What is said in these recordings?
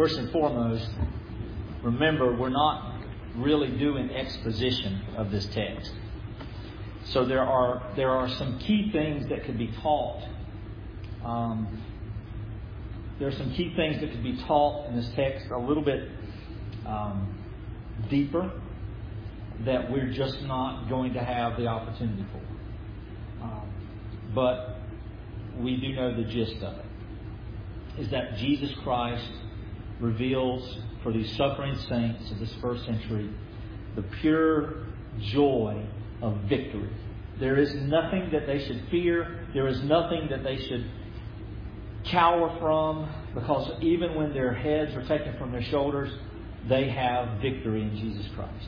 First and foremost, remember, we're not really doing exposition of this text. So there are some key things that could be taught. There are some key things that could be taught in this text a little bit deeper that we're just not going to have the opportunity for. But we do know the gist of it. Is that Jesus Christ reveals for these suffering saints of this first century the pure joy of victory. There is nothing that they should fear. There is nothing that they should cower from, because even when their heads are taken from their shoulders, they have victory in Jesus Christ.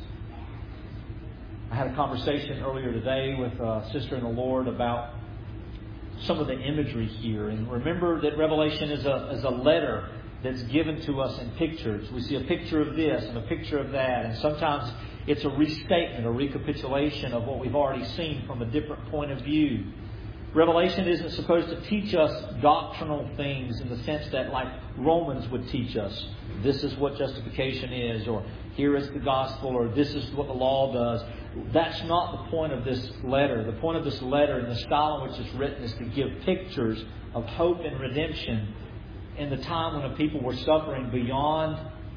I had a conversation earlier today with a sister in the Lord about some of the imagery here. And remember that Revelation is a letter that's given to us in pictures. We see a picture of this and a picture of that. And sometimes it's a restatement, a recapitulation of what we've already seen from a different point of view. Revelation isn't supposed to teach us doctrinal things in the sense that, like Romans would teach us, this is what justification is, or here is the gospel, or this is what the law does. That's not the point of this letter. The point of this letter and the style in which it's written is to give pictures of hope and redemption in the time when the people were suffering beyond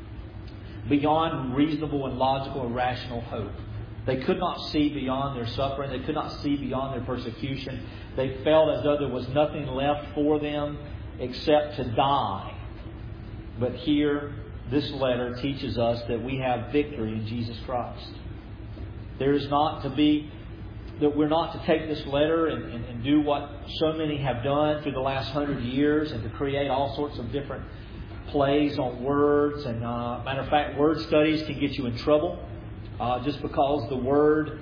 reasonable and logical and rational hope. They could not see beyond their suffering. They could not see beyond their persecution. They felt as though there was nothing left for them except to die. But here, this letter teaches us that we have victory in Jesus Christ. There is not to be, that we're not to take this letter and do what so many have done through the last 100 years and to create all sorts of different plays on words. And matter of fact, word studies can get you in trouble just because the word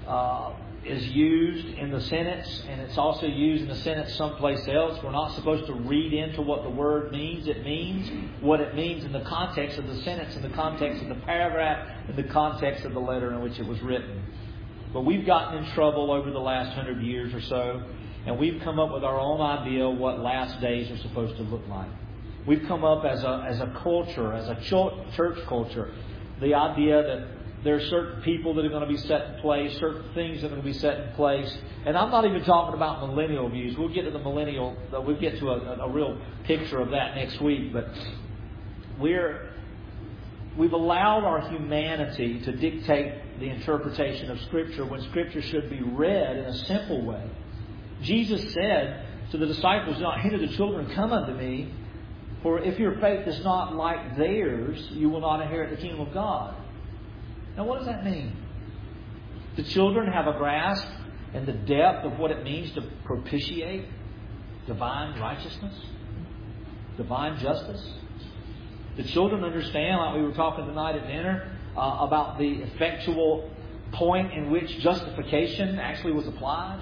is used in the sentence and it's also used in the sentence someplace else. We're not supposed to read into what the word means. It means what it means in the context of the sentence, in the context of the paragraph, in the context of the letter in which it was written. But we've gotten in trouble over the last 100 years or so, and we've come up with our own idea of what last days are supposed to look like. We've come up as a culture, as a church culture, the idea that there are certain people that are going to be set in place, certain things that are going to be set in place. And I'm not even talking about millennial views. We'll get to the millennial, we'll get to a real picture of that next week. But we've allowed our humanity to dictate the interpretation of Scripture when Scripture should be read in a simple way. Jesus said to the disciples, "Do not hinder the children, come unto me, for if your faith is not like theirs, you will not inherit the kingdom of God." Now, what does that mean? The children have a grasp and the depth of what it means to propitiate divine righteousness, divine justice. The children understand, like we were talking tonight at dinner, about the effectual point in which justification actually was applied.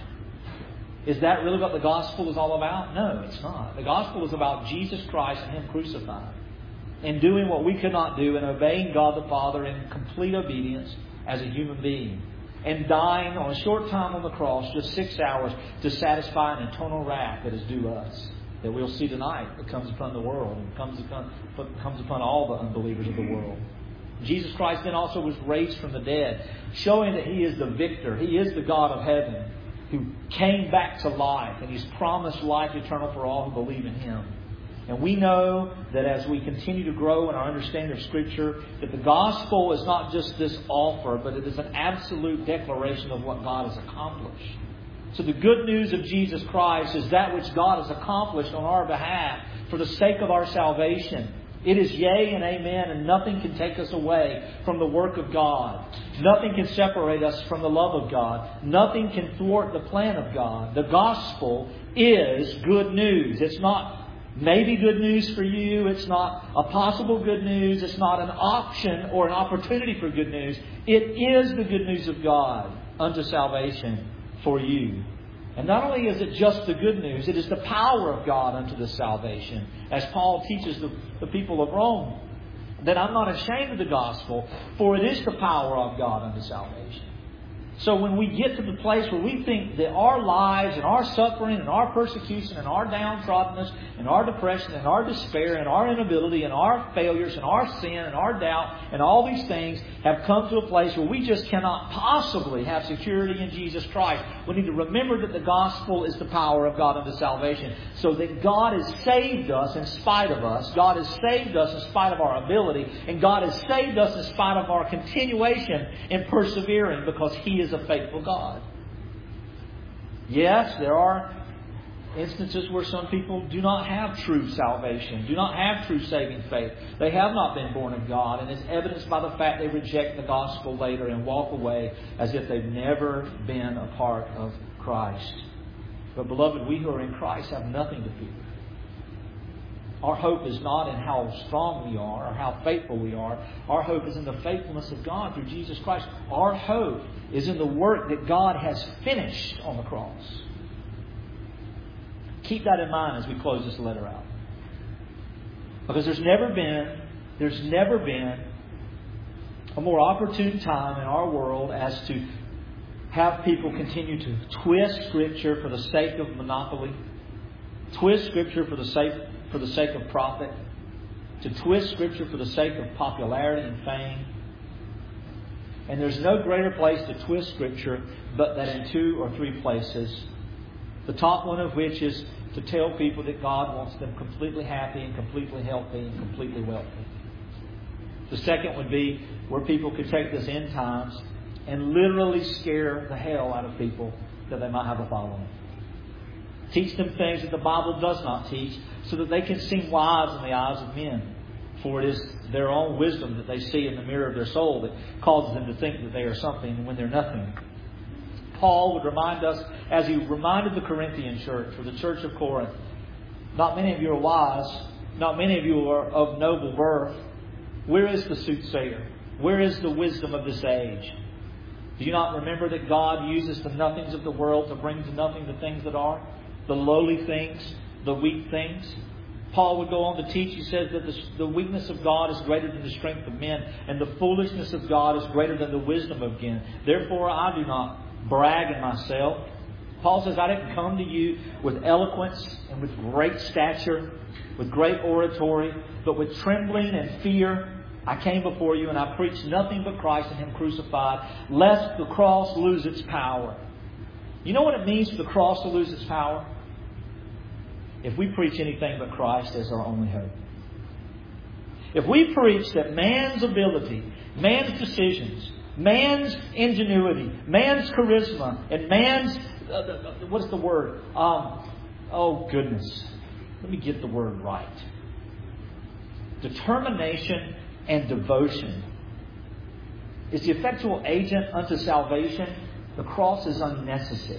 Is that really what the gospel is all about? No, it's not. The gospel is about Jesus Christ and Him crucified, and doing what we could not do, and obeying God the Father in complete obedience as a human being, and dying on a short time on the cross, just 6 hours, to satisfy an eternal wrath that is due us, that we'll see tonight, that comes upon the world and comes upon all the unbelievers of the world. Jesus Christ then also was raised from the dead, showing that He is the victor. He is the God of heaven who came back to life, and He's promised life eternal for all who believe in Him. And we know that as we continue to grow in our understanding of Scripture, that the gospel is not just this offer, but it is an absolute declaration of what God has accomplished. So the good news of Jesus Christ is that which God has accomplished on our behalf for the sake of our salvation. It is yea and amen, and nothing can take us away from the work of God. Nothing can separate us from the love of God. Nothing can thwart the plan of God. The gospel is good news. It's not maybe good news for you. It's not a possible good news. It's not an option or an opportunity for good news. It is the good news of God unto salvation for you. And not only is it just the good news, it is the power of God unto the salvation. As Paul teaches the people of Rome, that I'm not ashamed of the gospel, for it is the power of God unto salvation. So when we get to the place where we think that our lives and our suffering and our persecution and our downtroddenness and our depression and our despair and our inability and our failures and our sin and our doubt and all these things have come to a place where we just cannot possibly have security in Jesus Christ, we need to remember that the gospel is the power of God unto salvation. So that God has saved us in spite of us. God has saved us in spite of our ability. And God has saved us in spite of our continuation in persevering, because He is a faithful God. Yes, there are instances where some people do not have true salvation, do not have true saving faith. They have not been born of God, and it's evidenced by the fact they reject the gospel later and walk away as if they've never been a part of Christ. But beloved, we who are in Christ have nothing to fear. Our hope is not in how strong we are or how faithful we are. Our hope is in the faithfulness of God through Jesus Christ. Our hope is in the work that God has finished on the cross. Keep that in mind as we close this letter out. Because there's never been a more opportune time in our world as to have people continue to twist Scripture for the sake of monopoly, twist Scripture for the sake of profit, to twist Scripture for the sake of popularity and fame. And there's no greater place to twist Scripture but that in 2 or 3 places. The top one of which is to tell people that God wants them completely happy and completely healthy and completely wealthy. The second would be where people could take this end times and literally scare the hell out of people that they might have a following. Teach them things that the Bible does not teach, so that they can seem wise in the eyes of men. For it is their own wisdom that they see in the mirror of their soul that causes them to think that they are something when they're nothing. Paul would remind us, as he reminded the Corinthian church, or the church of Corinth, not many of you are wise, not many of you are of noble birth. Where is the soothsayer? Where is the wisdom of this age? Do you not remember that God uses the nothings of the world to bring to nothing the things that are? The lowly things, the weak things. Paul would go on to teach, he says that the weakness of God is greater than the strength of men, and the foolishness of God is greater than the wisdom of men. Therefore I do not brag in myself. Paul says, I didn't come to you with eloquence and with great stature, with great oratory, but with trembling and fear. I came before you and I preached nothing but Christ and Him crucified, lest the cross lose its power. You know what it means for the cross to lose its power? If we preach anything but Christ as our only hope. If we preach that man's ability, man's decisions, man's ingenuity, man's charisma, and man's... what's the word? Oh, goodness. Let me get the word right. Determination and devotion is the effectual agent unto salvation. The cross is unnecessary.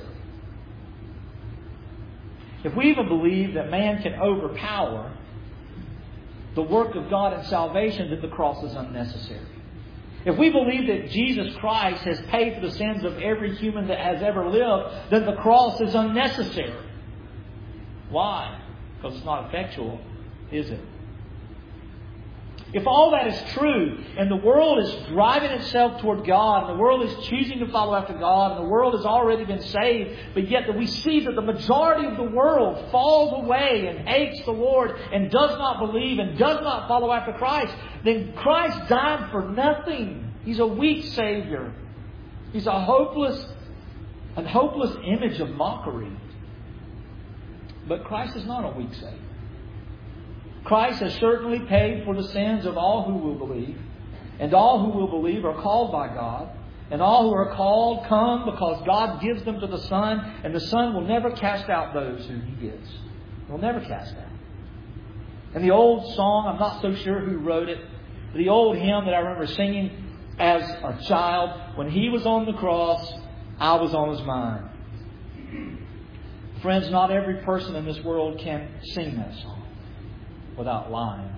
If we even believe that man can overpower the work of God in salvation, then the cross is unnecessary. If we believe that Jesus Christ has paid for the sins of every human that has ever lived, then the cross is unnecessary. Why? Because it's not effectual, is it? If all that is true, and the world is driving itself toward God, and the world is choosing to follow after God, and the world has already been saved, but yet that we see that the majority of the world falls away and hates the Lord and does not believe and does not follow after Christ, then Christ died for nothing. He's a weak Savior. He's a hopeless image of mockery. But Christ is not a weak Savior. Christ has certainly paid for the sins of all who will believe. And all who will believe are called by God. And all who are called come because God gives them to the Son. And the Son will never cast out those who He gives. He will never cast out. And the old song, I'm not so sure who wrote it. The old hymn that I remember singing as a child. When He was on the cross, I was on His mind. Friends, not every person in this world can sing that song without lying.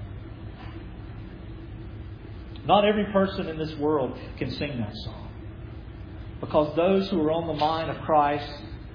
Not every person in this world can sing that song. Because those who are on the mind of Christ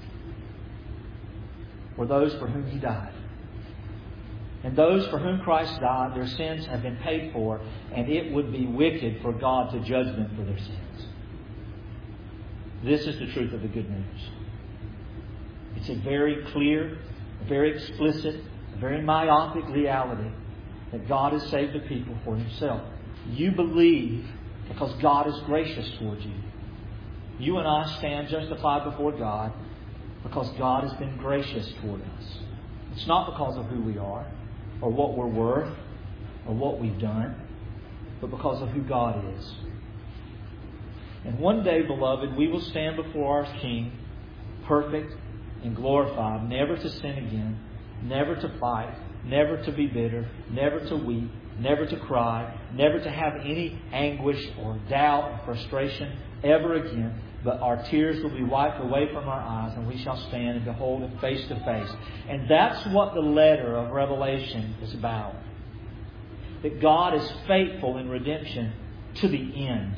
were those for whom He died. And those for whom Christ died, their sins have been paid for, and it would be wicked for God to judge them for their sins. This is the truth of the good news. It's a very clear, very explicit, very myopic reality that God has saved the people for Himself. You believe because God is gracious towards you. You and I stand justified before God because God has been gracious toward us. It's not because of who we are or what we're worth or what we've done, but because of who God is. And one day, beloved, we will stand before our King, perfect and glorified, never to sin again, never to fight, never to be bitter, never to weep, never to cry, never to have any anguish or doubt or frustration ever again. But our tears will be wiped away from our eyes, and we shall stand and behold Him face to face. And that's what the letter of Revelation is about. That God is faithful in redemption to the end.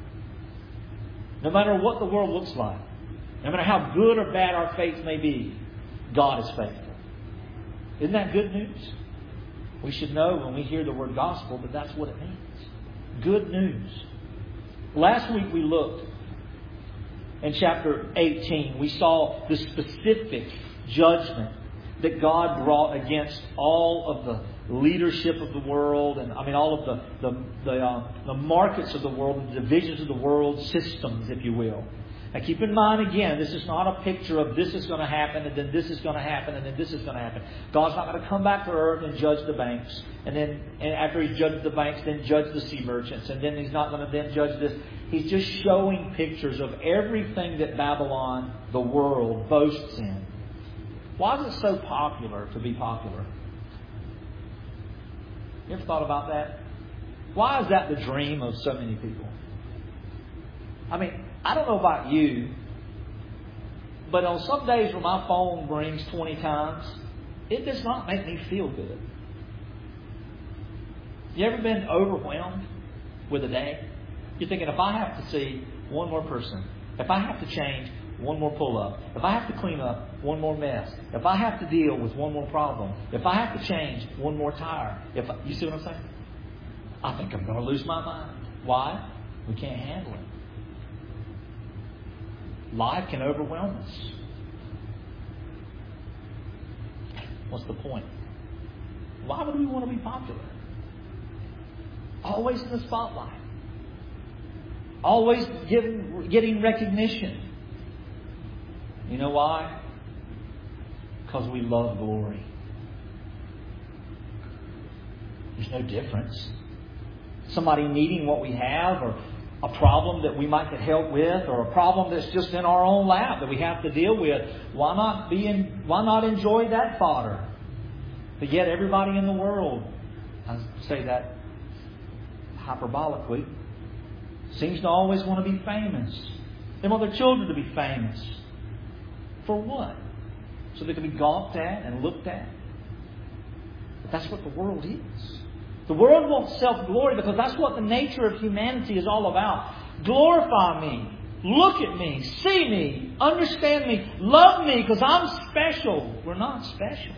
No matter what the world looks like, no matter how good or bad our faith may be, God is faithful. Isn't that good news? We should know when we hear the word gospel that that's what it means. Good news. Last week we looked in chapter 18. We saw the specific judgment that God brought against all of the leadership of the world, and all of the markets of the world, and the divisions of the world, systems, if you will. Now keep in mind again, this is not a picture of this is going to happen, and then this is going to happen, and then this is going to happen. God's not going to come back to earth and judge the banks, and after He's judged the banks, then judge the sea merchants, and then He's not going to then judge this. He's just showing pictures of everything that Babylon, the world, boasts in. Why is it so popular to be popular? You ever thought about that? Why is that the dream of so many people? I don't know about you, but on some days when my phone rings 20 times, it does not make me feel good. You ever been overwhelmed with a day? You're thinking, if I have to see one more person, if I have to change one more pull-up, if I have to clean up one more mess, if I have to deal with one more problem, if I have to change one more tire, you see what I'm saying? I think I'm going to lose my mind. Why? We can't handle it. Life can overwhelm us. What's the point? Why would we want to be popular? Always in the spotlight. Always getting recognition. You know why? Because we love glory. There's no difference. Somebody needing what we have, or a problem that we might get help with, or a problem that's just in our own lap that we have to deal with. Why not enjoy that fodder? But yet everybody in the world, I say that hyperbolically, seems to always want to be famous. They want their children to be famous. For what? So they can be gawked at and looked at. But that's what the world is. The world wants self-glory because that's what the nature of humanity is all about. Glorify me. Look at me. See me. Understand me. Love me because I'm special. We're not special.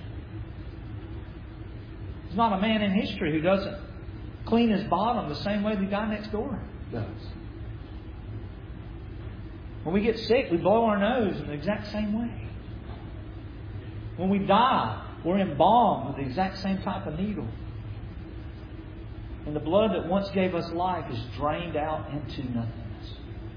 There's not a man in history who doesn't clean his bottom the same way the guy next door does. When we get sick, we blow our nose in the exact same way. When we die, we're embalmed with the exact same type of needle. And the blood that once gave us life is drained out into nothingness.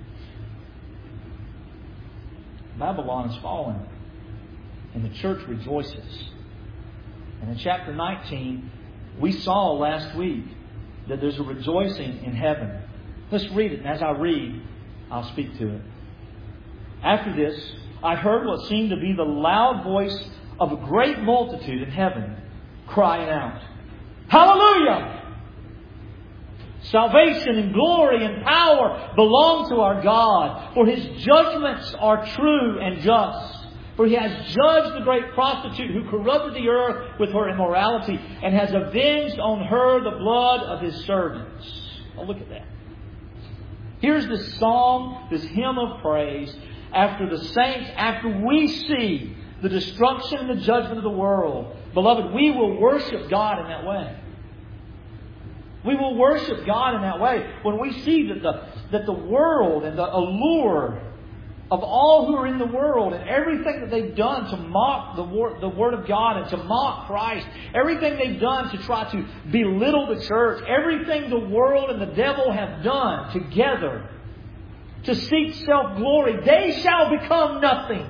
Babylon is fallen, and the church rejoices. And in chapter 19, we saw last week that there's a rejoicing in heaven. Let's read it, and as I read, I'll speak to it. After this, I heard what seemed to be the loud voice of a great multitude in heaven, crying out, Hallelujah! Salvation and glory and power belong to our God, for His judgments are true and just. For He has judged the great prostitute who corrupted the earth with her immorality, and has avenged on her the blood of His servants. Oh, look at that. Here's this song, this hymn of praise, after the saints, after we see the destruction and the judgment of the world. Beloved, we will worship God in that way. We will worship God in that way when we see that the world and the allure of all who are in the world and everything that they've done to mock the Word of God and to mock Christ, everything they've done to try to belittle the church, everything the world and the devil have done together to seek self-glory, they shall become nothing.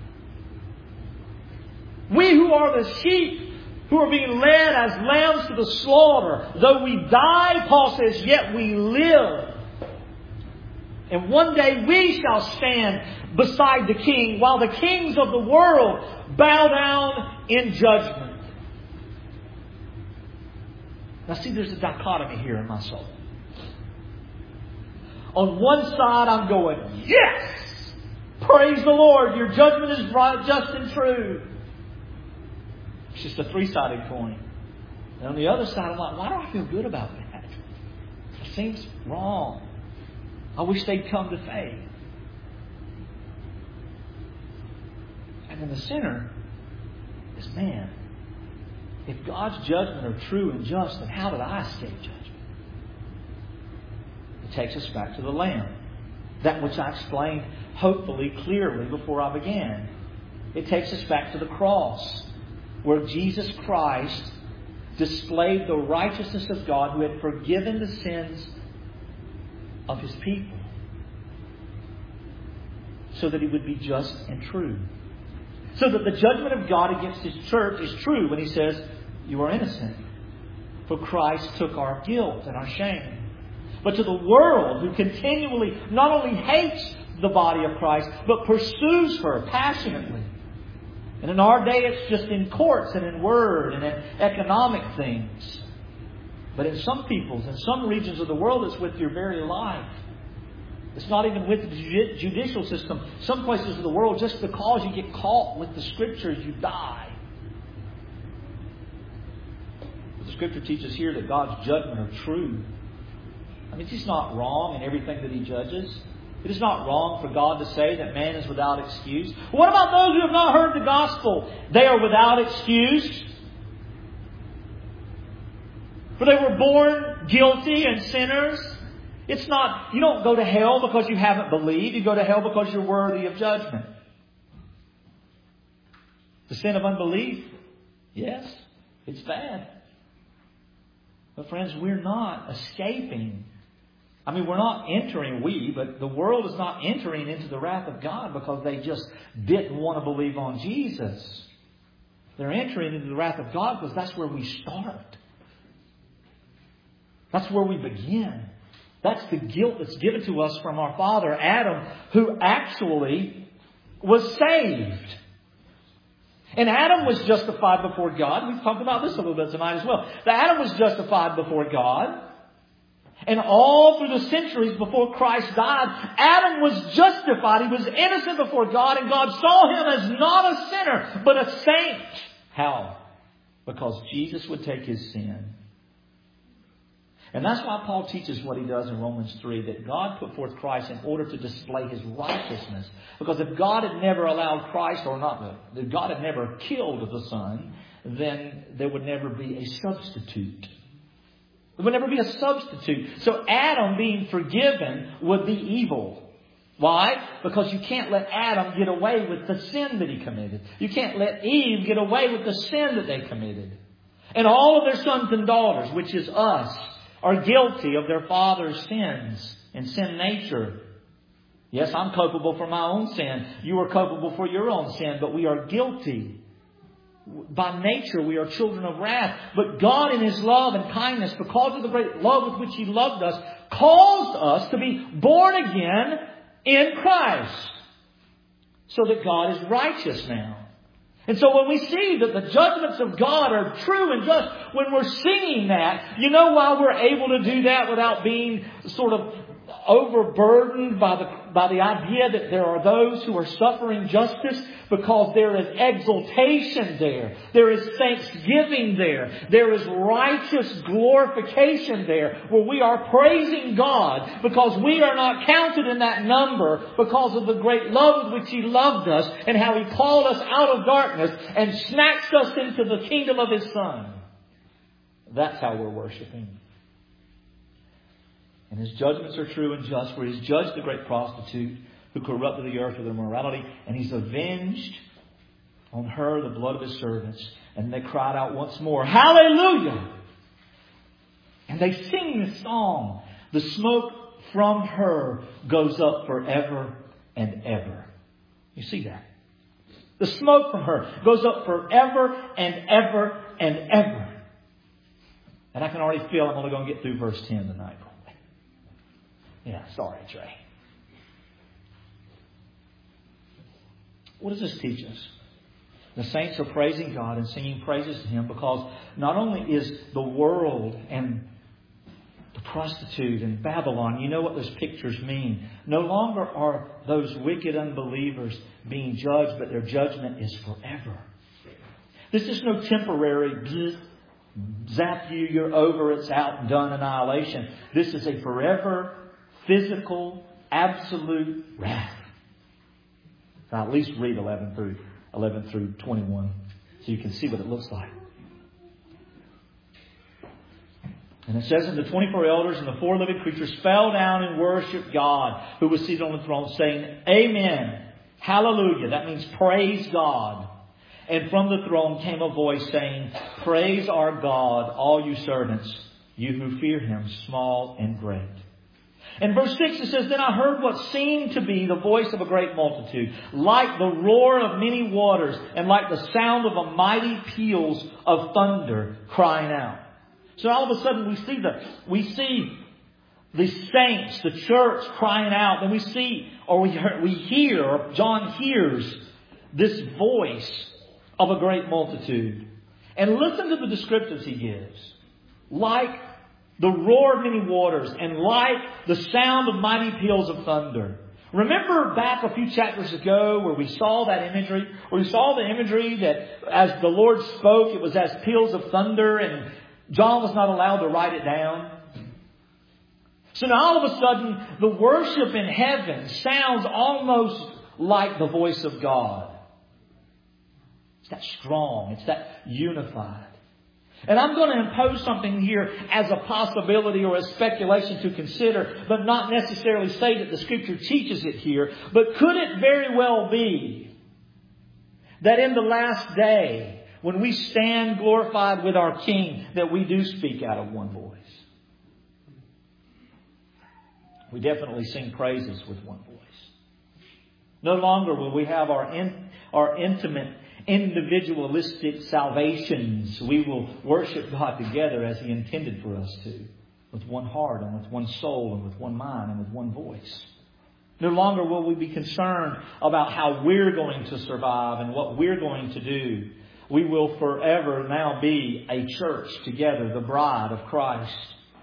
We who are the sheep, who are being led as lambs to the slaughter, though we die, Paul says, yet we live. And one day we shall stand beside the King, while the kings of the world bow down in judgment. Now see, there's a dichotomy here in my soul. On one side I'm going, yes! Praise the Lord, your judgment is right, just and true. It's just a three-sided coin. And on the other side, I'm like, why do I feel good about that? It seems wrong. I wish they'd come to faith. And in the center is man. If God's judgment are true and just, then how did I escape judgment? It takes us back to the Lamb. That which I explained hopefully clearly before I began. It takes us back to the cross, where Jesus Christ displayed the righteousness of God who had forgiven the sins of His people, so that He would be just and true. So that the judgment of God against His church is true when He says, you are innocent, for Christ took our guilt and our shame. But to the world, who continually not only hates the body of Christ, but pursues her passionately. And in our day, it's just in courts and in word and in economic things. But in some peoples, in some regions of the world, it's with your very life. It's not even with the judicial system. Some places of the world, just because you get caught with the Scriptures, you die. But the Scripture teaches here that God's judgment are true. I mean, it's not wrong in everything that He judges. It is not wrong for God to say that man is without excuse. What about those who have not heard the gospel? They are without excuse. For they were born guilty and sinners. It's not, you don't go to hell because you haven't believed. You go to hell because you're worthy of judgment. The sin of unbelief, yes, it's bad. But friends, we're not escaping. I mean, we're not entering, but the world is not entering into the wrath of God because they just didn't want to believe on Jesus. They're entering into the wrath of God because that's where we start. That's where we begin. That's the guilt that's given to us from our father, Adam, who actually was saved. And Adam was justified before God. We've talked about this a little bit tonight as well. That Adam was justified before God. And all through the centuries before Christ died, Adam was justified. He was innocent before God, and God saw him as not a sinner, but a saint. How? Because Jesus would take his sin. And that's why Paul teaches what he does in Romans 3, that God put forth Christ in order to display His righteousness. Because if God had never allowed Christ, if God had never killed the Son, then there would never be a substitute. There would never be a substitute. So Adam being forgiven would be evil. Why? Because you can't let Adam get away with the sin that he committed. You can't let Eve get away with the sin that they committed. And all of their sons and daughters, which is us, are guilty of their father's sins and sin nature. Yes, I'm culpable for my own sin. You are culpable for your own sin, but we are guilty. By nature, we are children of wrath. But God, in His love and kindness, because of the great love with which He loved us, caused us to be born again in Christ, so that God is righteous now. And so when we see that the judgments of God are true and just, when we're singing that, you know why we're able to do that without being sort of overburdened by the idea that there are those who are suffering justice? Because there is exaltation there. There is thanksgiving there. There is righteous glorification there, where we are praising God because we are not counted in that number because of the great love with which He loved us and how He called us out of darkness and snatched us into the kingdom of His Son. That's how we're worshiping. And His judgments are true and just, where He's judged the great prostitute who corrupted the earth with immorality, and He's avenged on her the blood of His servants. And they cried out once more, Hallelujah! And they sing this song. The smoke from her goes up forever and ever. You see that? The smoke from her goes up forever and ever and ever. And I can already feel I'm only going to get through verse 10 tonight. Yeah, sorry, Trey. What does this teach us? The saints are praising God and singing praises to Him because not only is the world and the prostitute and Babylon, you know what those pictures mean. No longer are those wicked unbelievers being judged, but their judgment is forever. This is no temporary zap you, you're over, it's out and done annihilation. This is a forever, physical, absolute wrath. Now at least read 11 through 21 so you can see what it looks like. And it says, and the 24 elders and the 4 living creatures fell down and worshipped God who was seated on the throne, saying, Amen. Hallelujah. That means praise God. And from the throne came a voice saying, Praise our God, all you servants, you who fear Him, small and great. In verse 6 it says, Then I heard what seemed to be the voice of a great multitude, like the roar of many waters, and like the sound of a mighty peals of thunder crying out. So all of a sudden we see the saints, the church crying out. And we hear, or John hears this voice of a great multitude. And listen to the descriptives he gives. Like the roar of many waters, and like the sound of mighty peals of thunder. Remember back a few chapters ago where we saw that imagery? Where we saw the imagery that as the Lord spoke, it was as peals of thunder, and John was not allowed to write it down. So now all of a sudden, the worship in heaven sounds almost like the voice of God. It's that strong. It's that unified. And I'm going to impose something here as a possibility or a speculation to consider, but not necessarily say that the Scripture teaches it here. But could it very well be that in the last day, when we stand glorified with our King, that we do speak out of one voice? We definitely sing praises with one voice. No longer will we have our intimate, individualistic salvations. We will worship God together as He intended for us to, with one heart and with one soul and with one mind and with one voice. No longer will we be concerned about how we're going to survive and what we're going to do. We will forever now be a church together, the bride of Christ.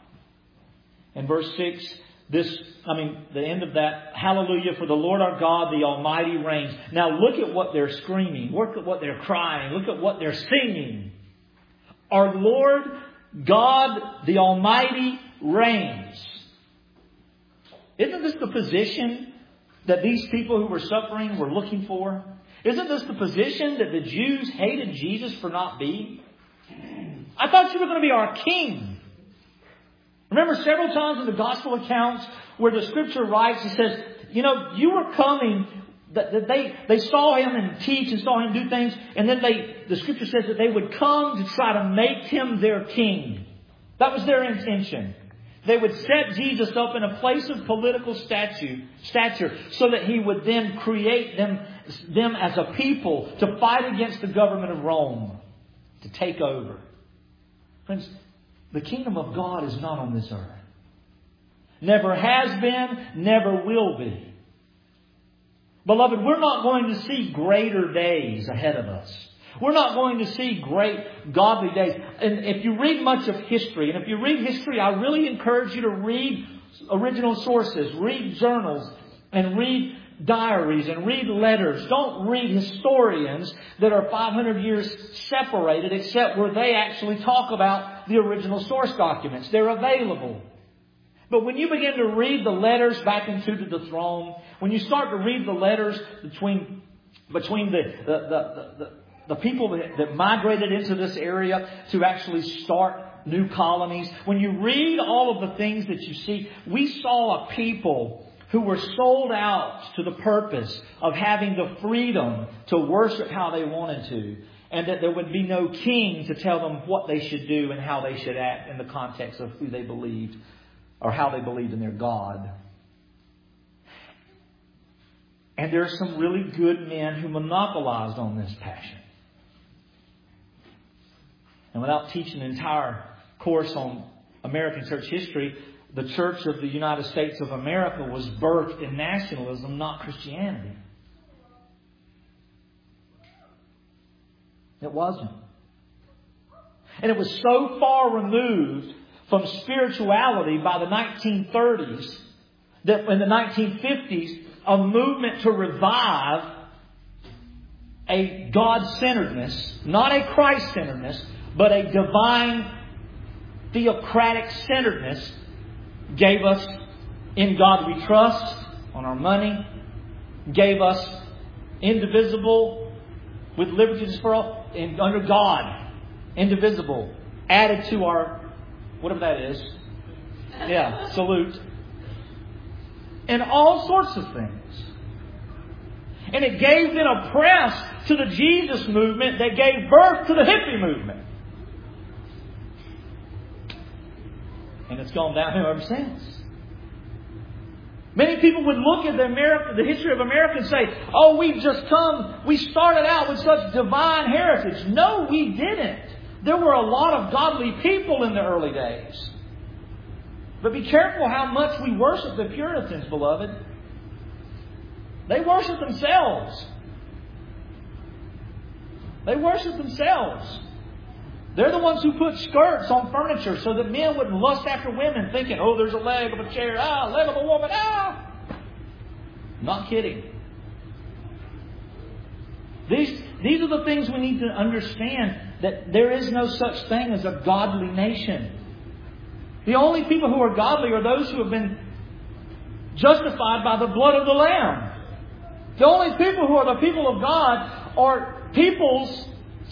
In verse 6, the end of that, hallelujah, for the Lord our God, the Almighty reigns. Now look at what they're screaming. Look at what they're crying. Look at what they're singing. Our Lord God, the Almighty reigns. Isn't this the position that these people who were suffering were looking for? Isn't this the position that the Jews hated Jesus for not being? I thought you were going to be our king. Remember several times in the gospel accounts where the Scripture writes, it says, you were coming, that they saw Him and teach and saw Him do things, and then the Scripture says that they would come to try to make Him their king. That was their intention. They would set Jesus up in a place of political stature so that He would then create them as a people to fight against the government of Rome, to take over. Friends, the kingdom of God is not on this earth. Never has been, never will be. Beloved, we're not going to see greater days ahead of us. We're not going to see great godly days. And if you read much of history, and if you read history, I really encourage you to read original sources, read journals, and read diaries, and read letters. Don't read historians that are 500 years separated, except where they actually talk about the original source documents. They're available. But when you begin to read the letters back into the throne, when you start to read the letters between the people that migrated into this area to actually start new colonies, when you read all of the things that you see, we saw a people who were sold out to the purpose of having the freedom to worship how they wanted to, and that there would be no king to tell them what they should do and how they should act in the context of who they believed or how they believed in their God. And there are some really good men who monopolized on this passion. And without teaching an entire course on American church history, the Church of the United States of America was birthed in nationalism, not Christianity. It wasn't. And it was so far removed from spirituality by the 1930s that in the 1950s, a movement to revive a God-centeredness, not a Christ-centeredness, but a divine theocratic centeredness, gave us In God We Trust on our money, gave us indivisible with liberty for all, and under God, indivisible, added to our, whatever that is, salute, and all sorts of things. And it gave then a press to the Jesus movement that gave birth to the hippie movement. And it's gone downhill ever since. Many people would look at the history of America and say, oh, we started out with such divine heritage. No, we didn't. There were a lot of godly people in the early days. But be careful how much we worship the Puritans, beloved. They worship themselves. They worship themselves. They're the ones who put skirts on furniture so that men wouldn't lust after women thinking, oh, there's a leg of a chair, leg of a woman, Not kidding. These are the things we need to understand, that there is no such thing as a godly nation. The only people who are godly are those who have been justified by the blood of the Lamb. The only people who are the people of God are peoples,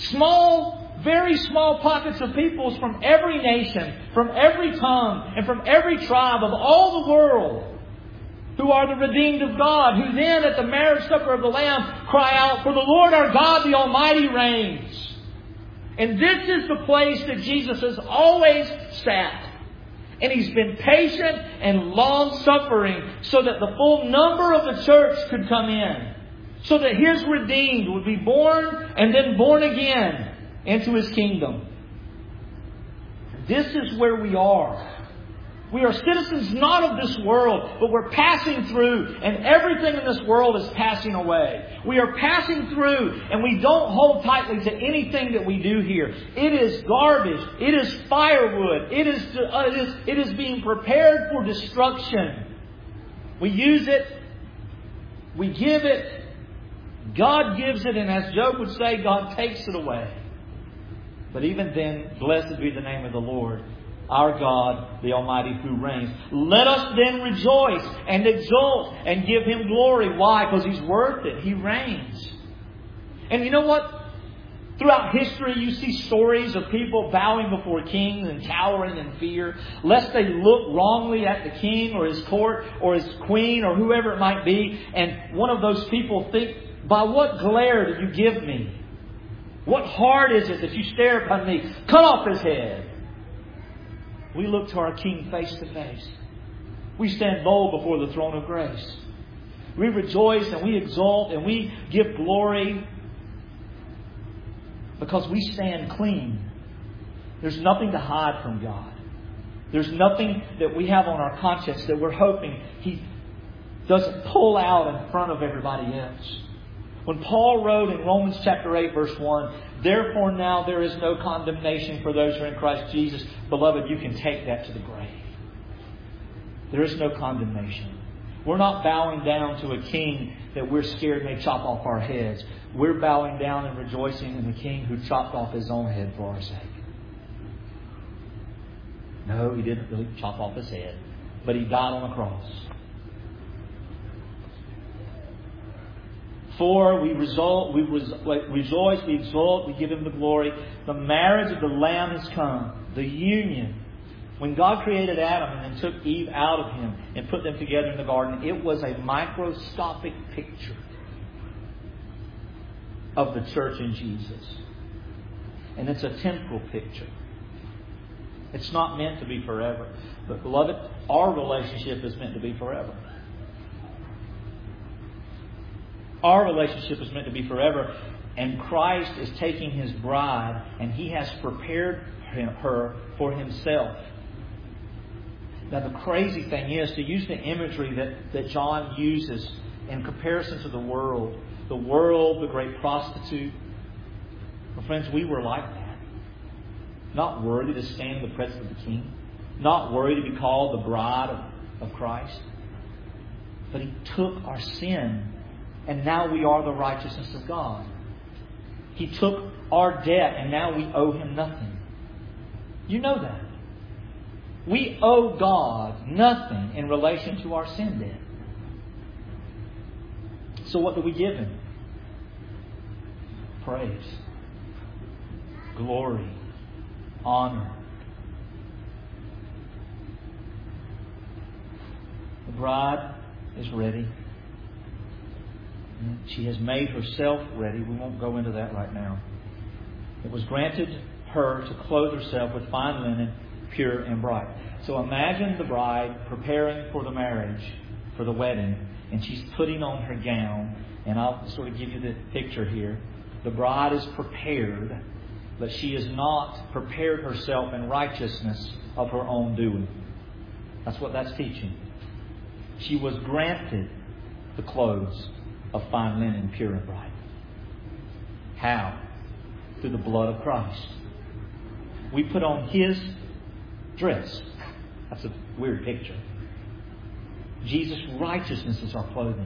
very small pockets of peoples from every nation, from every tongue, and from every tribe of all the world, who are the redeemed of God, who then at the marriage supper of the Lamb cry out, for the Lord our God, the Almighty reigns. And this is the place that Jesus has always sat. And He's been patient and long-suffering so that the full number of the church could come in. So that His redeemed would be born and then born again into His kingdom. This is where we are. We are citizens not of this world, but we're passing through, and everything in this world is passing away. We are passing through, and we don't hold tightly to anything that we do here. It is garbage. It is firewood. It is being prepared for destruction. We use it. We give it. God gives it, and as Job would say, God takes it away. But even then, blessed be the name of the Lord, our God, the Almighty, who reigns. Let us then rejoice and exult and give Him glory. Why? Because He's worth it. He reigns. And you know what? Throughout history, you see stories of people bowing before kings and cowering in fear, lest they look wrongly at the king or his court or his queen or whoever it might be. And one of those people think, by what glare do you give me? What heart is it that you stare upon me? Cut off his head. We look to our King face to face. We stand bold before the throne of grace. We rejoice and we exult and we give glory because we stand clean. There's nothing to hide from God. There's nothing that we have on our conscience that we're hoping He doesn't pull out in front of everybody else. When Paul wrote in Romans chapter 8 verse 1, therefore now there is no condemnation for those who are in Christ Jesus. Beloved, you can take that to the grave. There is no condemnation. We're not bowing down to a king that we're scared may chop off our heads. We're bowing down and rejoicing in the King who chopped off His own head for our sake. No, He didn't really chop off His head, but He died on the cross. For we rejoice, we exult, we give Him the glory. The marriage of the Lamb has come. The union When God created Adam and then took Eve out of him and put them together in the garden, it was a microscopic picture of the church in Jesus. And it's a temporal picture. It's not meant to be forever. But beloved, our relationship is meant to be forever. Our relationship is meant to be forever. And Christ is taking His bride and He has prepared her for Himself. Now the crazy thing is, to use the imagery that John uses in comparison to the world, the great prostitute. Well, friends, we were like that. Not worthy to stand in the presence of the King. Not worthy to be called the bride of Christ. But He took our sin, and now we are the righteousness of God. He took our debt, and now we owe Him nothing. You know that. We owe God nothing in relation to our sin debt. So what do we give Him? Praise, glory, honor. The bride is ready. She has made herself ready. We won't go into that right now. It was granted her to clothe herself with fine linen, pure and bright. So imagine the bride preparing for the marriage, for the wedding, and she's putting on her gown. And I'll sort of give you the picture here. The bride is prepared, but she has not prepared herself in righteousness of her own doing. That's what that's teaching. She was granted the clothes of fine linen, pure and bright. How? Through the blood of Christ. We put on His dress. That's a weird picture. Jesus' righteousness is our clothing.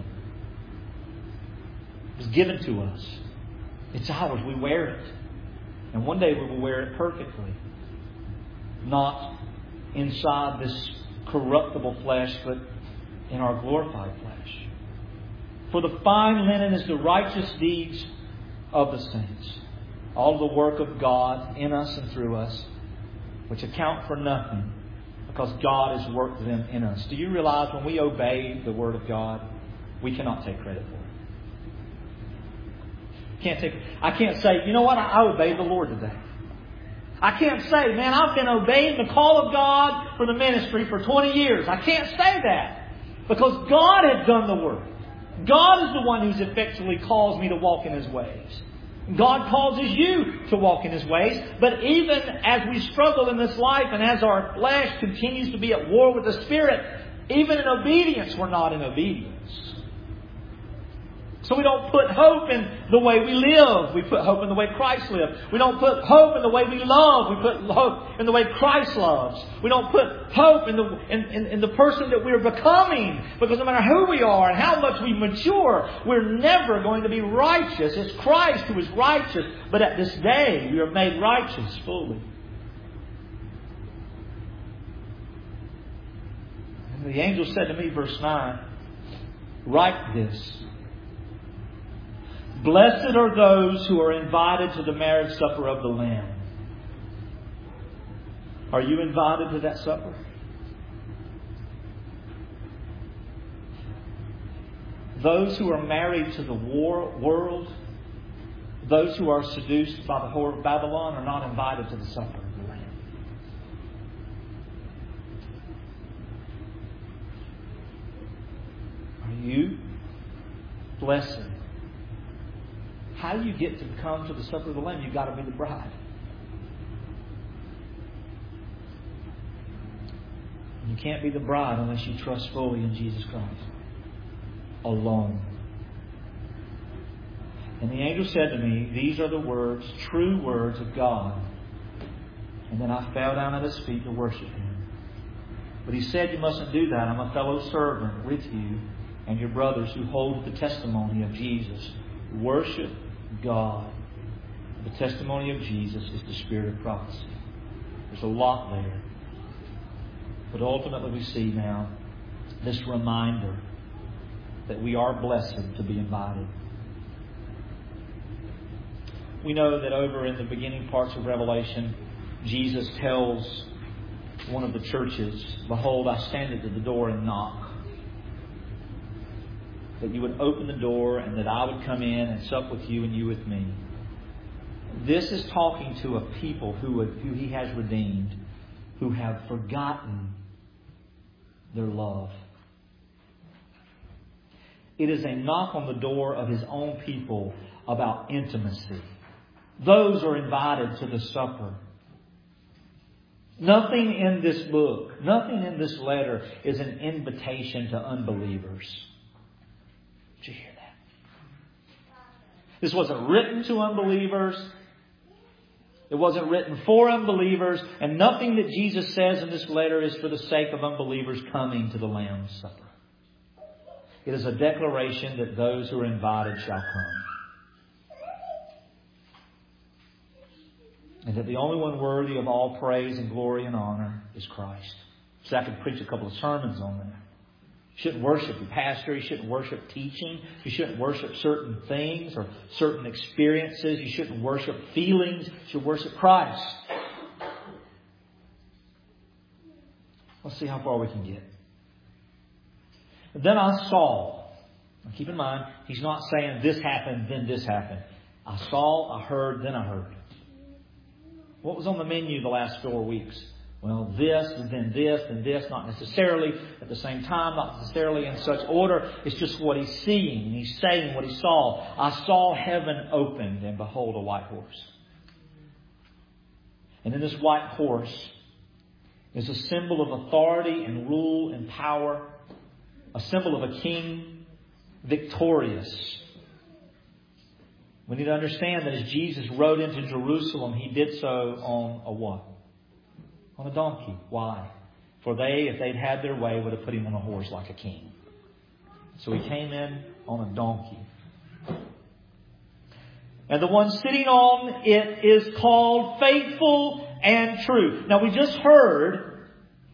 It was given to us. It's ours. We wear it. And one day we will wear it perfectly. Not inside this corruptible flesh, but in our glorified flesh. For the fine linen is the righteous deeds of the saints. All the work of God in us and through us, which account for nothing, because God has worked them in us. Do you realize when we obey the Word of God, we cannot take credit for it? I can't say, you know what, I obeyed the Lord today. I can't say, man, I've been obeying the call of God for the ministry for 20 years. I can't say that. Because God has done the work. God is the one who's effectually caused me to walk in His ways. God causes you to walk in His ways. But even as we struggle in this life and as our flesh continues to be at war with the Spirit, even in obedience, we're not in obedience. So we don't put hope in the way we live. We put hope in the way Christ lived. We don't put hope in the way we love. We put hope in the way Christ loves. We don't put hope in the person that we're becoming. Because no matter who we are and how much we mature, we're never going to be righteous. It's Christ who is righteous. But at this day, we are made righteous fully. And the angel said to me, verse 9, write this. Blessed are those who are invited to the marriage supper of the Lamb. Are you invited to that supper? Those who are married to the world, those who are seduced by the whore of Babylon, are not invited to the supper of the Lamb. Are you blessed? How do you get to come to the supper of the Lamb? You've got to be the bride. You can't be the bride unless you trust fully in Jesus Christ. Alone. And the angel said to me, these are the words, true words of God. And then I fell down at His feet to worship Him. But He said, you mustn't do that. I'm a fellow servant with you and your brothers who hold the testimony of Jesus. Worship God. The testimony of Jesus is the spirit of prophecy. There's a lot there. But ultimately we see now this reminder that we are blessed to be invited. We know that over in the beginning parts of Revelation, Jesus tells one of the churches, "Behold, I stand at the door and knock." That you would open the door and that I would come in and sup with you and you with me. This is talking to a people who He has redeemed, who have forgotten their love. It is a knock on the door of His own people about intimacy. Those are invited to the supper. Nothing in this book, nothing in this letter is an invitation to unbelievers. Did you hear that? This wasn't written to unbelievers. It wasn't written for unbelievers. And nothing that Jesus says in this letter is for the sake of unbelievers coming to the Lamb's Supper. It is a declaration that those who are invited shall come. And that the only one worthy of all praise and glory and honor is Christ. So I could preach a couple of sermons on that. You shouldn't worship your pastor. You shouldn't worship teaching. You shouldn't worship certain things or certain experiences. You shouldn't worship feelings. You should worship Christ. Let's see how far we can get. Then I saw. Now keep in mind, he's not saying this happened, then this happened. I saw, I heard, then I heard. What was on the menu the last 4 weeks? Well, this, and then this, and this. Not necessarily at the same time, not necessarily in such order. It's just what he's seeing. And he's saying what he saw. I saw heaven opened, and behold, a white horse. And in this white horse is a symbol of authority and rule and power. A symbol of a king victorious. We need to understand that as Jesus rode into Jerusalem, He did so on a what? On a donkey. Why? For they, if they'd had their way, would have put Him on a horse like a king. So He came in on a donkey. And the one sitting on it is called Faithful and True. Now we just heard,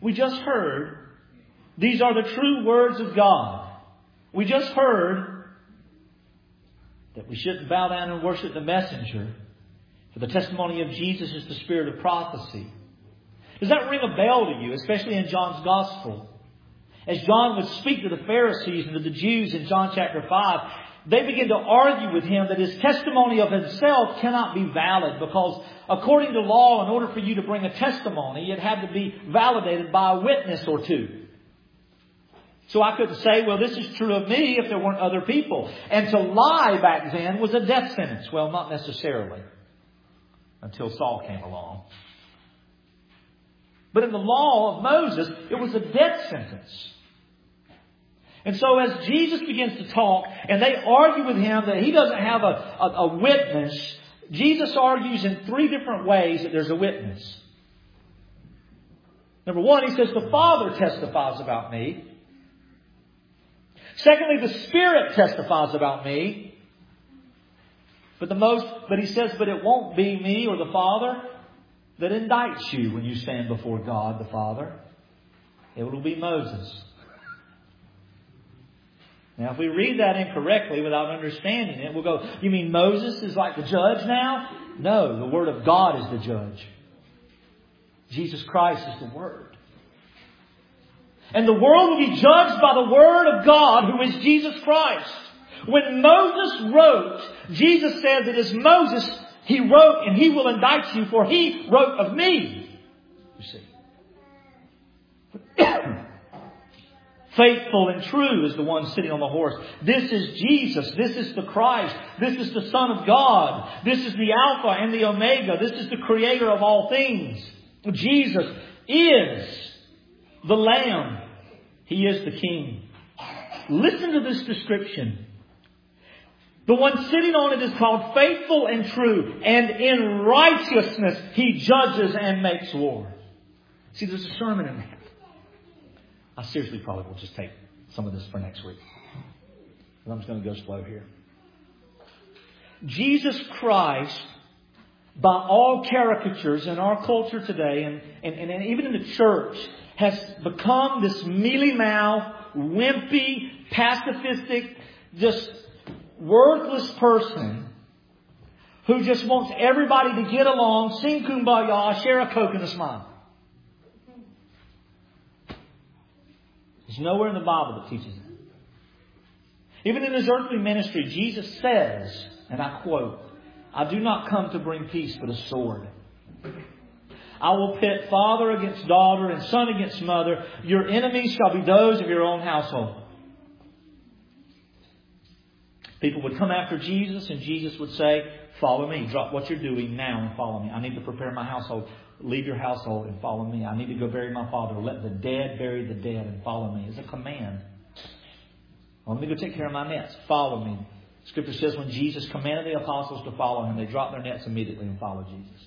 these are the true words of God. We just heard that we shouldn't bow down and worship the messenger. For the testimony of Jesus is the spirit of prophecy. Does that ring a bell to you, especially in John's Gospel? As John would speak to the Pharisees and to the Jews in John chapter 5, they begin to argue with him that his testimony of himself cannot be valid because according to law, in order for you to bring a testimony, it had to be validated by a witness or two. So I couldn't say, well, this is true of me if there weren't other people. And to lie back then was a death sentence. Well, not necessarily. Until Saul came along. But in the law of Moses, it was a death sentence. And so as Jesus begins to talk, and they argue with him that he doesn't have a witness, Jesus argues in 3 different ways that there's a witness. Number 1, he says, the Father testifies about me. Secondly, the Spirit testifies about me. But he says, but it won't be me or the Father that indicts you when you stand before God the Father. It will be Moses. Now, if we read that incorrectly without understanding it, we'll go, you mean Moses is like the judge now? No, the Word of God is the judge. Jesus Christ is the Word. And the world will be judged by the Word of God, who is Jesus Christ. When Moses wrote, Jesus said that as Moses, he wrote, and he will indict you, for he wrote of me. You see. Faithful and true is the one sitting on the horse. This is Jesus. This is the Christ. This is the Son of God. This is the Alpha and the Omega. This is the Creator of all things. Jesus is the Lamb. He is the King. Listen to this description. The one sitting on it is called Faithful and True. And in righteousness He judges and makes war. See, there's a sermon in that. I seriously probably will just take some of this for next week. But I'm just going to go slow here. Jesus Christ, by all caricatures in our culture today, and even in the church, has become this mealy-mouthed, wimpy, pacifistic, just worthless person who just wants everybody to get along, sing kumbaya, share a Coke and a smile. There's nowhere in the Bible that teaches it. Even in His earthly ministry, Jesus says, and I quote, "I do not come to bring peace but a sword. I will pit father against daughter and son against mother. Your enemies shall be those of your own household." People would come after Jesus and Jesus would say, "Follow me. Drop what you're doing now and follow me. I need to prepare my household. Leave your household and follow me. I need to go bury my father. Let the dead bury the dead and follow me." It's a command. Well, let me go take care of my nets. Follow me. Scripture says when Jesus commanded the apostles to follow Him, they dropped their nets immediately and followed Jesus.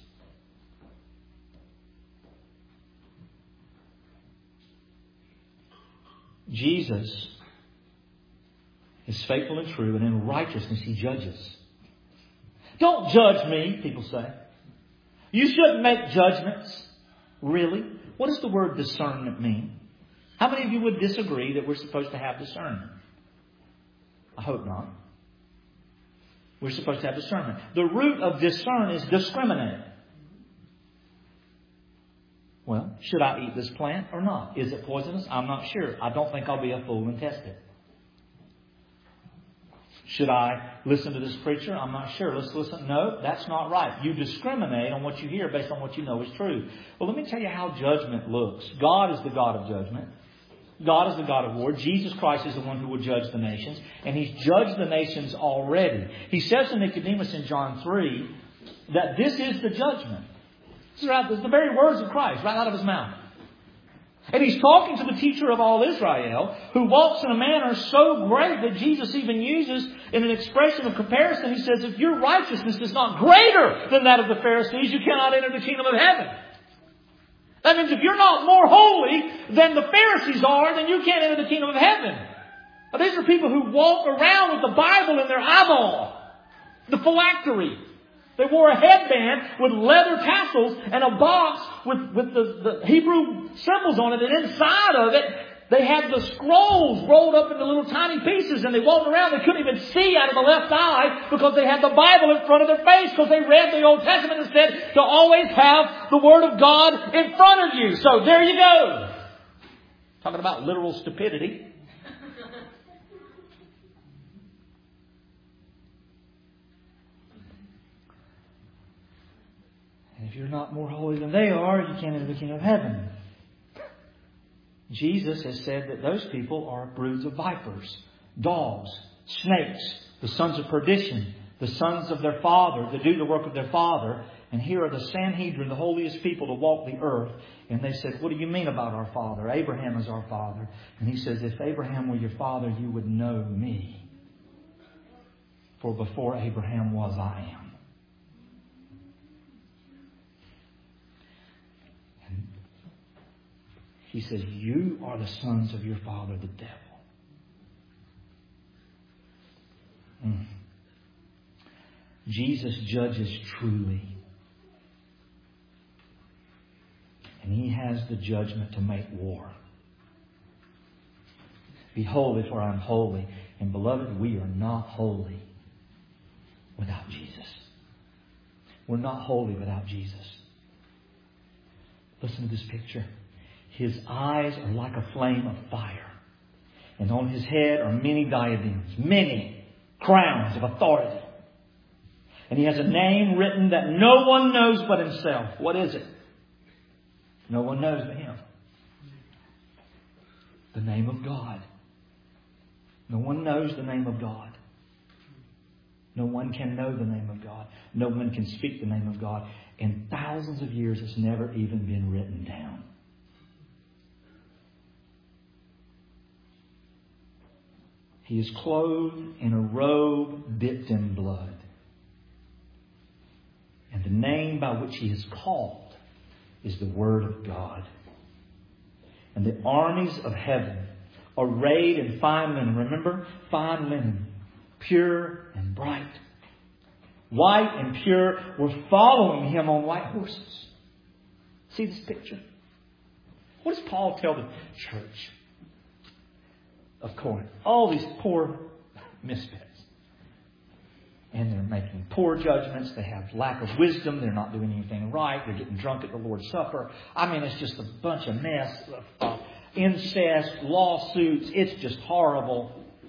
Jesus is faithful and true, and in righteousness He judges. Don't judge me, people say. You shouldn't make judgments. Really? What does the word discernment mean? How many of you would disagree that we're supposed to have discernment? I hope not. We're supposed to have discernment. The root of discern is discriminate. Well, should I eat this plant or not? Is it poisonous? I'm not sure. I don't think I'll be a fool and test it. Should I listen to this preacher? I'm not sure. Let's listen. No, that's not right. You discriminate on what you hear based on what you know is true. Well, let me tell you how judgment looks. God is the God of judgment. God is the God of war. Jesus Christ is the one who will judge the nations. And He's judged the nations already. He says to Nicodemus in John 3 that this is the judgment. This is the very words of Christ right out of His mouth. And He's talking to the teacher of all Israel, who walks in a manner so great that Jesus even uses in an expression of comparison. He says, if your righteousness is not greater than that of the Pharisees, you cannot enter the kingdom of heaven. That means if you're not more holy than the Pharisees are, then you can't enter the kingdom of heaven. Now, these are people who walk around with the Bible in their eyeball. The phylactery. They wore a headband with leather tassels and a box with the Hebrew symbols on it. And inside of it, they had the scrolls rolled up into little tiny pieces. And they walked around. They couldn't even see out of the left eye because they had the Bible in front of their face. Because they read the Old Testament and said to always have the Word of God in front of you. So there you go. Talking about literal stupidity. If you're not more holy than they are, you can't enter the kingdom of heaven. Jesus has said that those people are broods of vipers, dogs, snakes, the sons of perdition, the sons of their father, to do the work of their father. And here are the Sanhedrin, the holiest people to walk the earth. And they said, what do you mean about our father? Abraham is our father. And He says, if Abraham were your father, you would know me. For before Abraham was, I am. He says, you are the sons of your father, the devil. Jesus judges truly. And He has the judgment to make war. Be holy, for I am holy. And beloved, we are not holy without Jesus. We're not holy without Jesus. Listen to this picture. His eyes are like a flame of fire. And on His head are many diadems, many crowns of authority. And He has a name written that no one knows but Himself. What is it? No one knows but Him. The name of God. No one knows the name of God. No one can know the name of God. No one can speak the name of God. In thousands of years, it's never even been written down. He is clothed in a robe dipped in blood. And the name by which He is called is the Word of God. And the armies of heaven, arrayed in fine linen. Remember? Fine linen. Pure and bright. White and pure, were following Him on white horses. See this picture? What does Paul tell the church of Corinth? All these poor misfits. And they're making poor judgments. They have lack of wisdom. They're not doing anything right. They're getting drunk at the Lord's Supper. I mean, it's just a bunch of mess. incest, lawsuits. It's just horrible.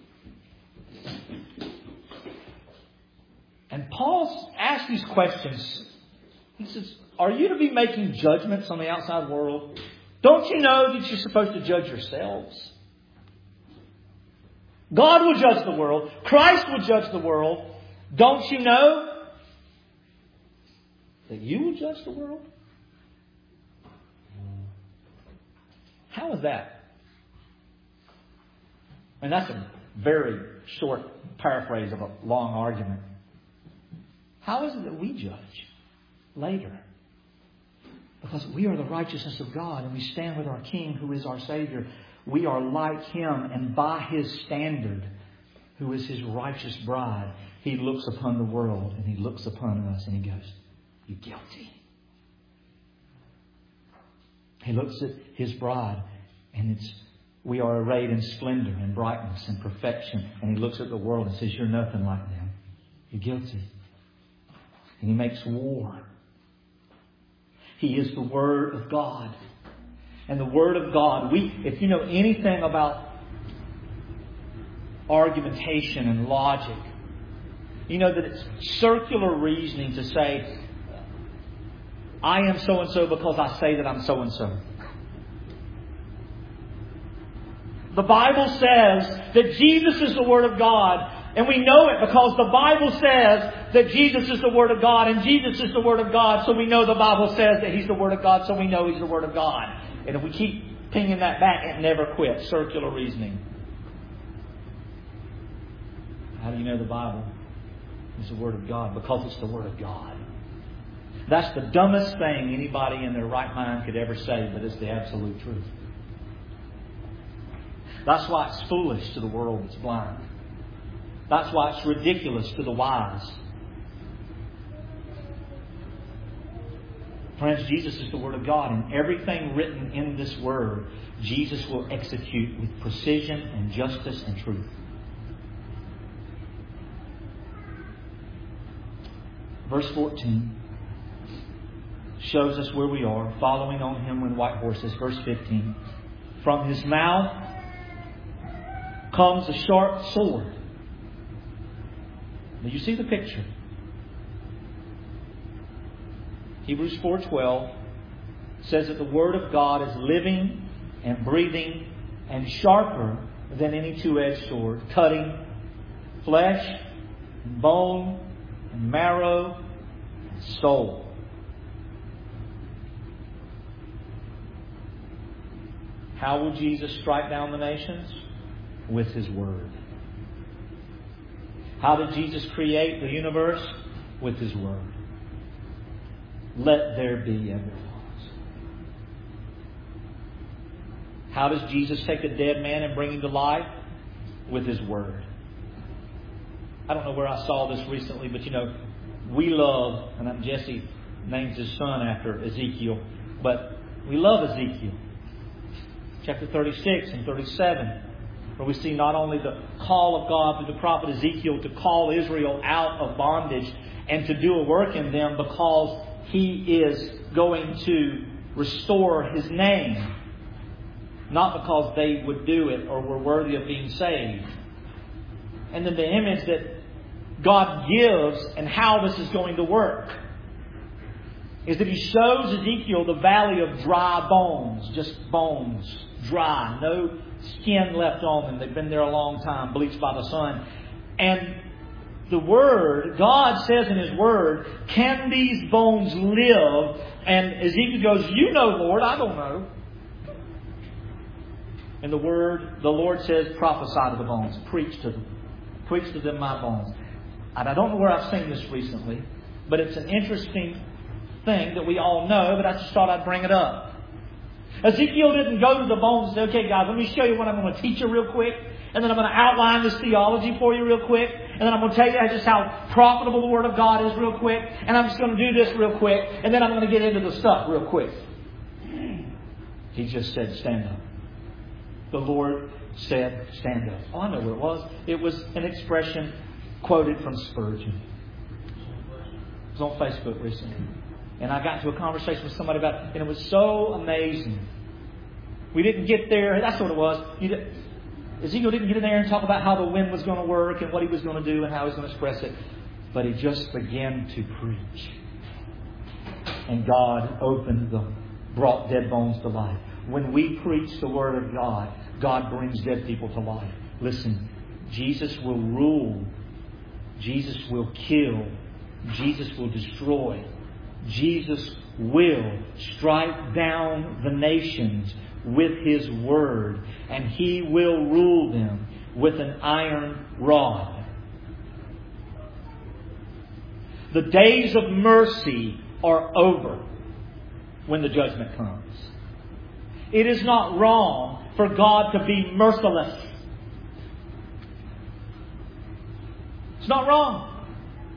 And Paul asks these questions. He says, are you to be making judgments on the outside world? Don't you know that you're supposed to judge yourselves? God will judge the world. Christ will judge the world. Don't you know that you will judge the world? How is that? And that's a very short paraphrase of a long argument. How is it that we judge later? Because we are the righteousness of God and we stand with our King who is our Savior. We are like Him, and by His standard, who is His righteous bride, He looks upon the world and He looks upon us and He goes, "You're guilty." He looks at His bride and we are arrayed in splendor and brightness and perfection. And He looks at the world and says, "You're nothing like them. You're guilty." And He makes war. He is the Word of God. And the Word of God, if you know anything about argumentation and logic, you know that it's circular reasoning to say, I am so-and-so because I say that I'm so-and-so. The Bible says that Jesus is the Word of God. And we know it because the Bible says that Jesus is the Word of God. And Jesus is the Word of God. So we know the Bible says that He's the Word of God. So we know He's the Word of God. And if we keep pinging that back, it never quits. Circular reasoning. How do you know the Bible is the Word of God? Because it's the Word of God. That's the dumbest thing anybody in their right mind could ever say, but it's the absolute truth. That's why it's foolish to the world that's blind. That's why it's ridiculous to the wise. Friends, Jesus is the Word of God, and everything written in this Word, Jesus will execute with precision and justice and truth. Verse 14 shows us where we are, following on Him when white horses. Verse 15. From His mouth comes a sharp sword. Now you see the picture. Hebrews 4:12 says that the Word of God is living and breathing and sharper than any two-edged sword, cutting flesh and bone and marrow and soul. How will Jesus strike down the nations? With His Word. How did Jesus create the universe? With His Word. Let there be, and there was. How does Jesus take a dead man and bring him to life? With His Word. I don't know where I saw this recently, but we love, and Jesse names his son after Ezekiel, but we love Ezekiel. Chapter 36 and 37, where we see not only the call of God through the prophet Ezekiel to call Israel out of bondage and to do a work in them because He is going to restore His name. Not because they would do it or were worthy of being saved. And then the image that God gives and how this is going to work is that He shows Ezekiel the valley of dry bones. Just bones. Dry. No skin left on them. They've been there a long time, bleached by the sun. And the Word, God says in His Word, can these bones live? And Ezekiel goes, "You know, Lord, I don't know." And the Lord says, prophesy to the bones. Preach to them. Preach to them my bones. And I don't know where I've seen this recently, but it's an interesting thing that we all know, but I just thought I'd bring it up. Ezekiel didn't go to the bones and say, "Okay, guys, let me show you what I'm going to teach you real quick. And then I'm going to outline this theology for you real quick. And then I'm going to tell you just how profitable the Word of God is real quick. And I'm just going to do this real quick. And then I'm going to get into the stuff real quick." He just said, "Stand up." The Lord said, "Stand up." Oh, I know what it was. It was an expression quoted from Spurgeon. It was on Facebook recently. And I got into a conversation with somebody about it. And it was so amazing. We didn't get there. That's what it was. Ezekiel didn't get in there and talk about how the wind was going to work and what he was going to do and how he was going to express it. But he just began to preach. And God brought dead bones to life. When we preach the Word of God, God brings dead people to life. Listen, Jesus will rule. Jesus will kill. Jesus will destroy. Jesus will strike down the nations with His Word. And He will rule them with an iron rod. The days of mercy are over when the judgment comes. It is not wrong for God to be merciless. It's not wrong.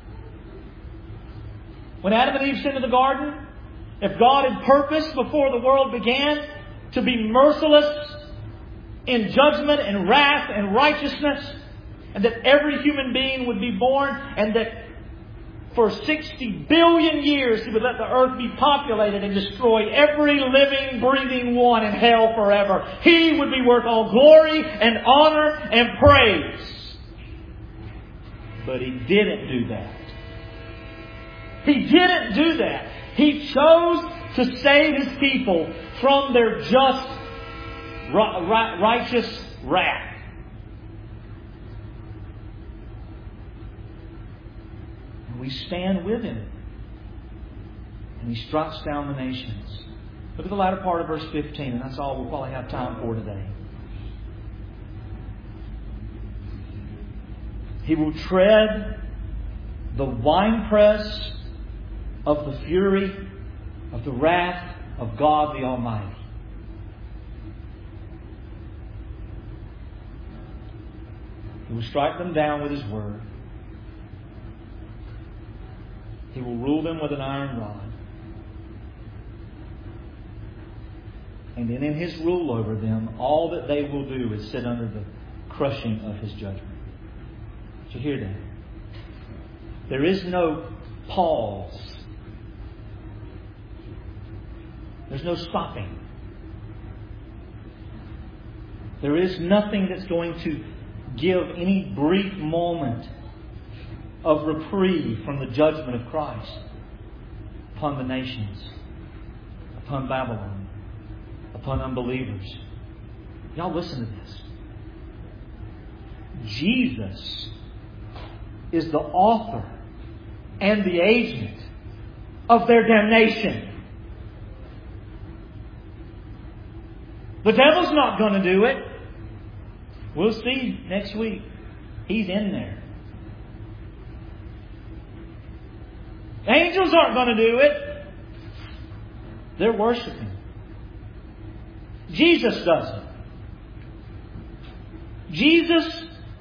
When Adam and Eve sinned in the garden, if God had purposed before the world began to be merciless in judgment and wrath and righteousness, and that every human being would be born, and that for 60 billion years He would let the earth be populated and destroy every living, breathing one in hell forever, He would be worth all glory and honor and praise. But He didn't do that. He didn't do that. He chose to save His people from their just, righteous wrath. And we stand with Him. And He strikes down the nations. Look at the latter part of verse 15, and that's all we'll probably have time for today. He will tread the winepress of the fury of the wrath of God the Almighty. He will strike them down with His Word. He will rule them with an iron rod. And then in His rule over them, all that they will do is sit under the crushing of His judgment. Did you hear that? There is no pause. There's no stopping. There is nothing that's going to give any brief moment of reprieve from the judgment of Christ upon the nations, upon Babylon, upon unbelievers. Y'all listen to this. Jesus is the author and the agent of their damnation. The devil's not going to do it. We'll see next week. He's in there. Angels aren't going to do it. They're worshiping. Jesus does it. Jesus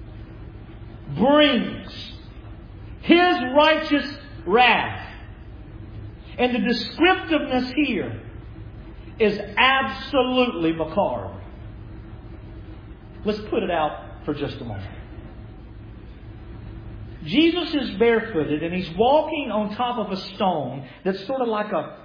brings His righteous wrath. And the descriptiveness here is absolutely macabre. Let's put it out for just a moment. Jesus is barefooted and He's walking on top of a stone that's sort of like a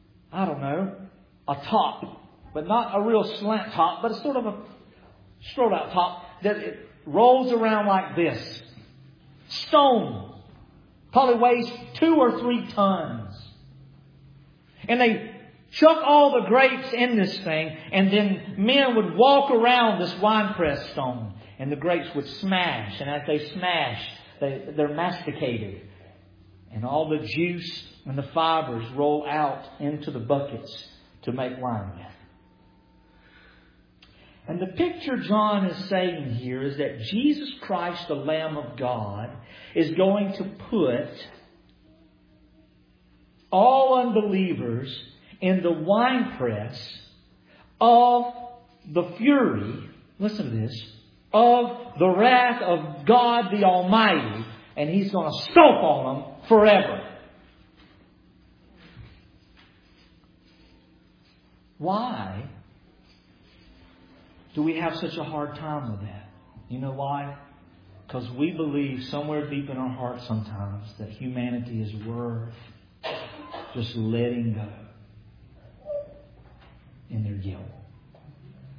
top. But not a real slant top, but it's sort of a straight out top that it rolls around like this. Stone. Probably weighs 2 or 3 tons. And they chuck all the grapes in this thing, and then men would walk around this winepress stone, and the grapes would smash. And as they smash, they're masticated. And all the juice and the fibers roll out into the buckets to make wine with. And the picture John is saying here is that Jesus Christ, the Lamb of God, is going to put all unbelievers in the winepress of the fury, listen to this, of the wrath of God the Almighty, and He's going to stomp on them forever. Why do we have such a hard time with that? You know why? Because we believe somewhere deep in our hearts sometimes that humanity is worth just letting go in their guilt.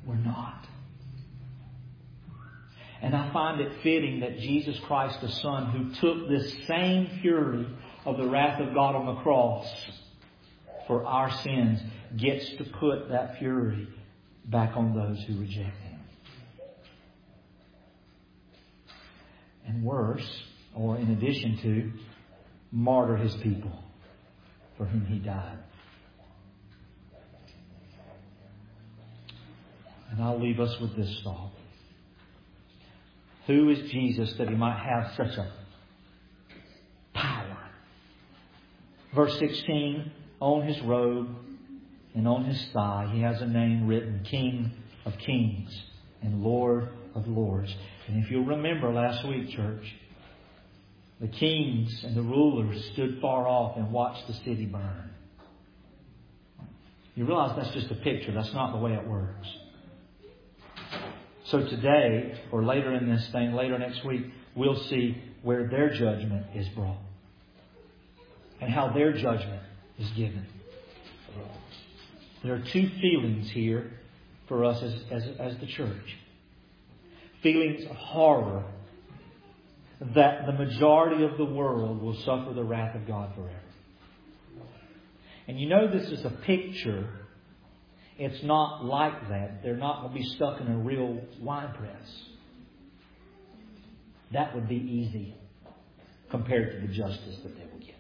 We're not. And I find it fitting that Jesus Christ the Son, who took this same fury of the wrath of God on the cross for our sins, gets to put that fury back on those who reject Him. And worse, or in addition to, martyr His people for whom He died. And I'll leave us with this thought. Who is Jesus that He might have such a power? Verse 16, on His robe and on His thigh, He has a name written, King of Kings and Lord of Lords. And if you'll remember last week, church, the kings and the rulers stood far off and watched the city burn. You realize that's just a picture. That's not the way it works. So today, or later in this thing, later next week, we'll see where their judgment is brought. And how their judgment is given. There are two feelings here for us as the church. Feelings of horror that the majority of the world will suffer the wrath of God forever. And you know this is a picture. It's not like that. They're not going to be stuck in a real wine press. That would be easy compared to the justice that they will get.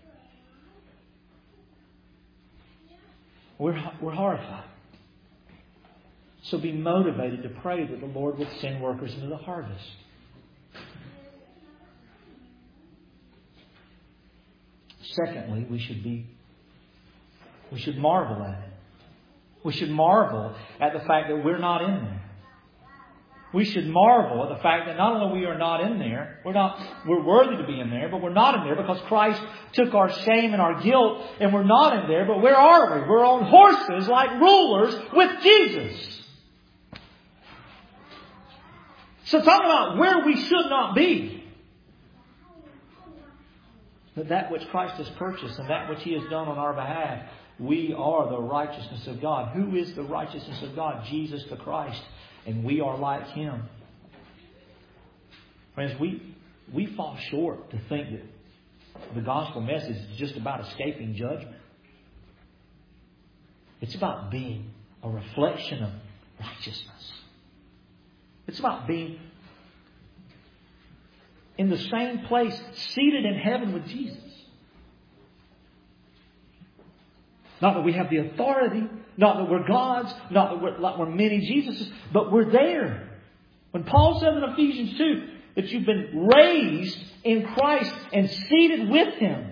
We're horrified. So be motivated to pray that the Lord will send workers into the harvest. Secondly, we should marvel at it. We should marvel at the fact that we're not in there. We should marvel at the fact that not only we are not in there, we're worthy to be in there, but we're not in there because Christ took our shame and our guilt, and we're not in there. But where are we? We're on horses like rulers with Jesus. So talk about where we should not be. But that which Christ has purchased and that which He has done on our behalf, we are the righteousness of God. Who is the righteousness of God? Jesus the Christ. And we are like Him. Friends, we fall short to think that the gospel message is just about escaping judgment. It's about being a reflection of righteousness. It's about being in the same place, seated in heaven with Jesus. Not that we have the authority, not that we're God's, not that we're many Jesuses, but we're there. When Paul says in Ephesians 2 that you've been raised in Christ and seated with Him.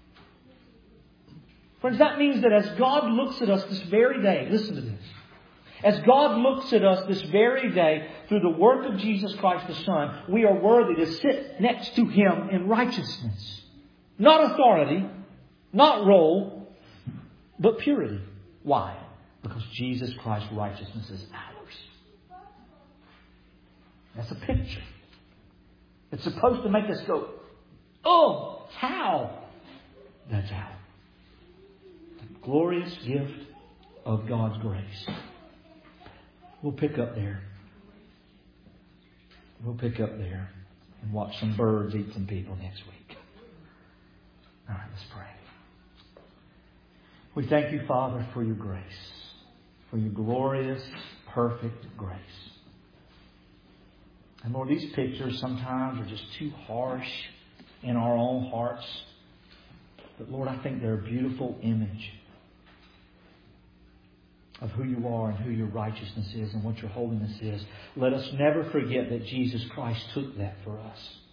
Friends, that means that as God looks at us this very day, listen to this. As God looks at us this very day through the work of Jesus Christ the Son, we are worthy to sit next to Him in righteousness. Not authority, not role, but purity. Why? Because Jesus Christ's righteousness is ours. That's a picture. It's supposed to make us go, oh, how? That's how. The glorious gift of God's grace. We'll pick up there. We'll pick up there and watch some birds eat some people next week. All right, let's pray. We thank You, Father, for Your grace, for Your glorious, perfect grace. And Lord, these pictures sometimes are just too harsh in our own hearts. But Lord, I think they're a beautiful image of who You are and who Your righteousness is and what Your holiness is. Let us never forget that Jesus Christ took that for us.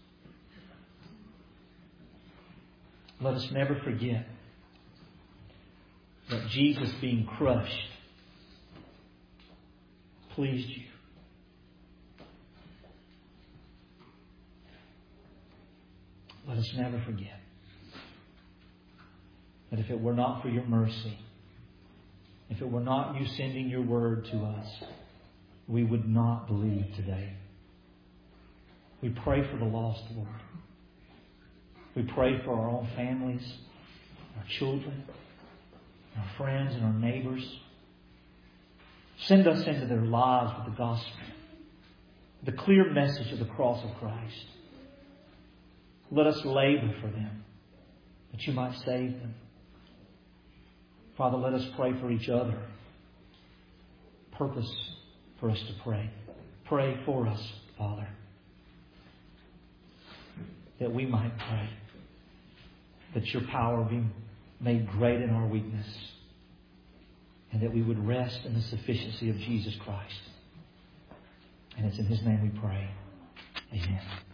Let us never forget that Jesus being crushed pleased You. Let us never forget that if it were not for Your mercy, if it were not You sending Your word to us, we would not believe today. We pray for the lost, Lord. We pray for our own families, our children, our friends and our neighbors. Send us into their lives with the gospel, the clear message of the cross of Christ. Let us labor for them, that You might save them. Father, let us pray for each other. Purpose for us to pray. Pray for us, Father, that we might pray, that Your power be made great in our weakness, and that we would rest in the sufficiency of Jesus Christ. And it's in His name we pray. Amen.